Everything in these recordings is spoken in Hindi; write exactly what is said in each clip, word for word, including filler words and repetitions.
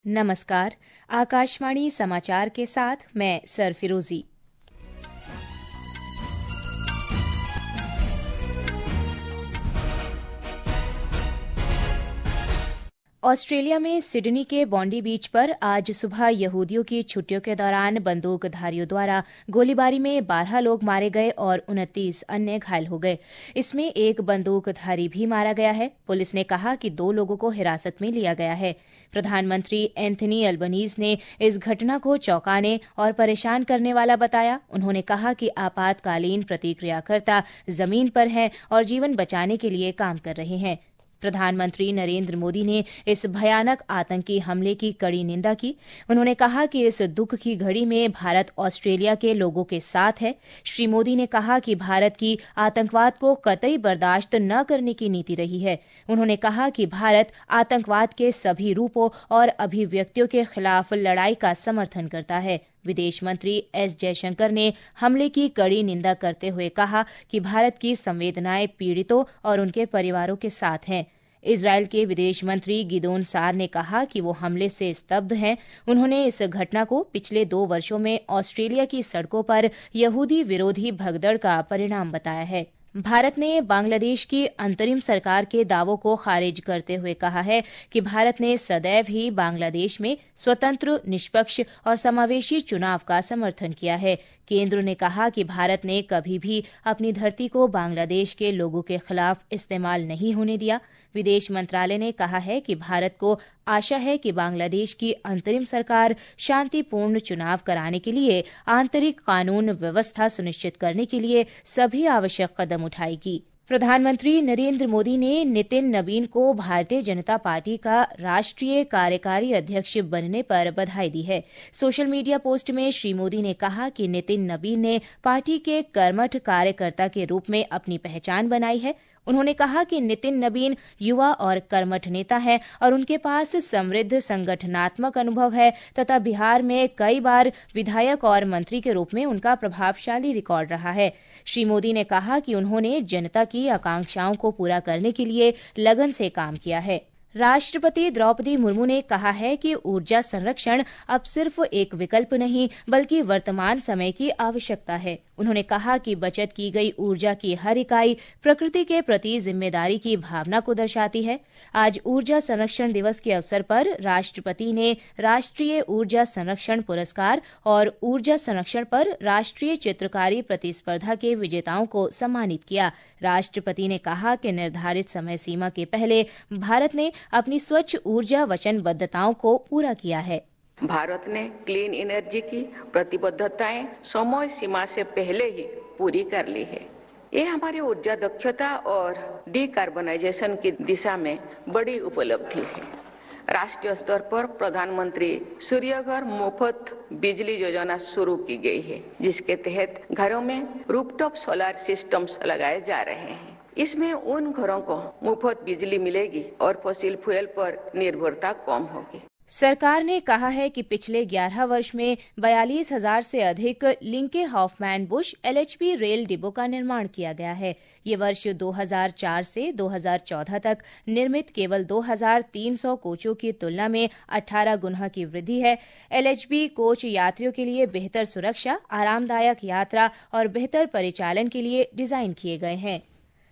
नमस्कार। आकाशवाणी समाचार के साथ मैं सरफिरोजी। ऑस्ट्रेलिया में सिडनी के बॉन्डी बीच पर आज सुबह यहूदियों की छुट्टियों के दौरान बंदूकधारियों द्वारा गोलीबारी में बारह लोग मारे गए और उनतीस अन्य घायल हो गए। इसमें एक बंदूकधारी भी मारा गया है। पुलिस ने कहा कि दो लोगों को हिरासत में लिया गया है। प्रधानमंत्री एंथनी अल्बनीज ने इस घटना को चौंकाने और परेशान करने वाला बताया। उन्होंने कहा कि आपातकालीन प्रतिक्रियाकर्ता जमीन पर हैं और जीवन बचाने के लिए काम कर रहे हैं। प्रधानमंत्री नरेंद्र मोदी ने इस भयानक आतंकी हमले की कड़ी निंदा की। उन्होंने कहा कि इस दुख की घड़ी में भारत ऑस्ट्रेलिया के लोगों के साथ है। श्री मोदी ने कहा कि भारत की आतंकवाद को कतई बर्दाश्त न करने की नीति रही है। उन्होंने कहा कि भारत आतंकवाद के सभी रूपों और अभिव्यक्तियों के खिलाफ लड़ाई का समर्थन करता है। विदेश मंत्री एस जयशंकर ने हमले की कड़ी निंदा करते हुए कहा कि भारत की संवेदनाएं पीड़ितों और उनके परिवारों के साथ हैं। इजरायल के विदेश मंत्री गिदोन सार ने कहा कि वो हमले से स्तब्ध हैं। उन्होंने इस घटना को पिछले दो वर्षों में ऑस्ट्रेलिया की सड़कों पर यहूदी विरोधी भगदड़ का परिणाम बताया है। भारत ने बांग्लादेश की अंतरिम सरकार के दावों को खारिज करते हुए कहा है कि भारत ने सदैव ही बांग्लादेश में स्वतंत्र, निष्पक्ष और समावेशी चुनाव का समर्थन किया है। केंद्र ने कहा कि भारत ने कभी भी अपनी धरती को बांग्लादेश के लोगों के खिलाफ इस्तेमाल नहीं होने दिया। विदेश मंत्रालय ने कहा है कि भारत को आशा है कि बांग्लादेश की अंतरिम सरकार शांतिपूर्ण चुनाव कराने के लिए आंतरिक कानून व्यवस्था सुनिश्चित करने के लिए सभी आवश्यक कदम उठाएगी। प्रधानमंत्री नरेंद्र मोदी ने नितिन नबीन को भारतीय जनता पार्टी का राष्ट्रीय कार्यकारी अध्यक्ष बनने पर बधाई दी है। सोशल मीडिया पोस्ट में श्री मोदी ने कहा कि नितिन नबीन ने पार्टी के कर्मठ कार्यकर्ता के रूप में अपनी पहचान बनाई है। उन्होंने कहा कि नितिन नबीन युवा और कर्मठ नेता हैं और उनके पास समृद्ध संगठनात्मक अनुभव है तथा बिहार में कई बार विधायक और मंत्री के रूप में उनका प्रभावशाली रिकॉर्ड रहा है। श्री मोदी ने कहा कि उन्होंने जनता की आकांक्षाओं को पूरा करने के लिए लगन से काम किया है। राष्ट्रपति द्रौपदी मुर्मू ने कहा है कि ऊर्जा संरक्षण अब सिर्फ एक विकल्प नहीं बल्कि वर्तमान समय की आवश्यकता है। उन्होंने कहा कि बचत की गई ऊर्जा की हर इकाई प्रकृति के प्रति जिम्मेदारी की भावना को दर्शाती है। आज ऊर्जा संरक्षण दिवस के अवसर पर राष्ट्रपति ने राष्ट्रीय ऊर्जा संरक्षण पुरस्कार और ऊर्जा संरक्षण पर राष्ट्रीय चित्रकारी प्रतिस्पर्धा के विजेताओं को सम्मानित किया। राष्ट्रपति ने कहा कि निर्धारित समय सीमा के पहले भारत ने अपनी स्वच्छ ऊर्जा वचनबद्धताओं को पूरा किया है। भारत ने क्लीन एनर्जी की प्रतिबद्धताएं समय सीमा से पहले ही पूरी कर ली है। ये हमारी ऊर्जा दक्षता और डिकार्बनाइजेशन की दिशा में बड़ी उपलब्धि है। राष्ट्रीय स्तर पर प्रधानमंत्री सूर्यघर मुफ्त बिजली योजना शुरू की गई है, जिसके तहत घरों में रूफटॉप सोलर सिस्टम्स लगाए जा रहे हैं। इसमें उन घरों को मुफ्त बिजली मिलेगी और फॉसिल फ्यूल पर निर्भरता कम होगी। सरकार ने कहा है कि पिछले ग्यारह वर्ष में बयालीस हजार से अधिक Linke Hofmann Busch LHB rail डिब्बों का निर्माण किया गया है। ये वर्ष दो हज़ार चार से दो हज़ार चौदह तक निर्मित केवल दो हज़ार तीन सौ कोचों की तुलना में अठारह गुना की वृद्धि है। एलएचबी कोच यात्रियों के लिए बेहतर सुरक्षा, आरामदायक यात्रा और बेहतर परिचालन के लिए डिजाइन किए गए हैं।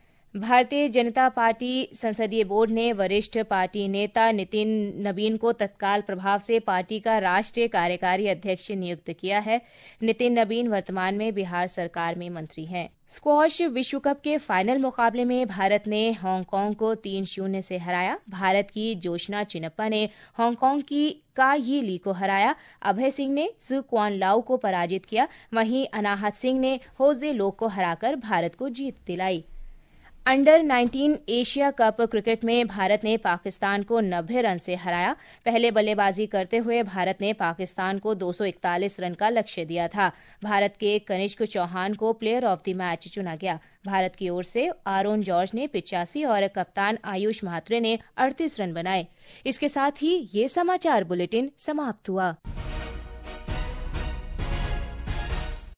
भारतीय जनता पार्टी संसदीय बोर्ड ने वरिष्ठ पार्टी नेता नितिन नबीन को तत्काल प्रभाव से पार्टी का राष्ट्रीय कार्यकारी अध्यक्ष नियुक्त किया है। नितिन नबीन वर्तमान में बिहार सरकार में मंत्री हैं। स्क्वॉश विश्व कप के फाइनल मुकाबले में भारत ने हांगकांग को तीन शून्य से हराया। भारत की जोशना चिनप्पा ने हांगकांग की का यी ली को हराया। अभय सिंह ने जू क्वान लाओ को पराजित किया। वहीं अनाहत सिंह ने होजे लोक को हराकर भारत को जीत दिलाई। Under nineteen Asia cup cricket में भारत ने पाकिस्तान को नब्बे रन से हराया। पहले बल्लेबाजी करते हुए भारत ने पाकिस्तान को दो सौ इकतालीस रन का लक्ष्य दिया था। भारत के कनिष्क चौहान को प्लेयर ऑफ द मैच चुना गया। भारत की ओर से आरोन जॉर्ज ने पिचासी और कप्तान आयुष म्हात्रे ने अड़तीस रन बनाए। इसके साथ ही ये समाचार बुलेटिन समाप्त हुआ।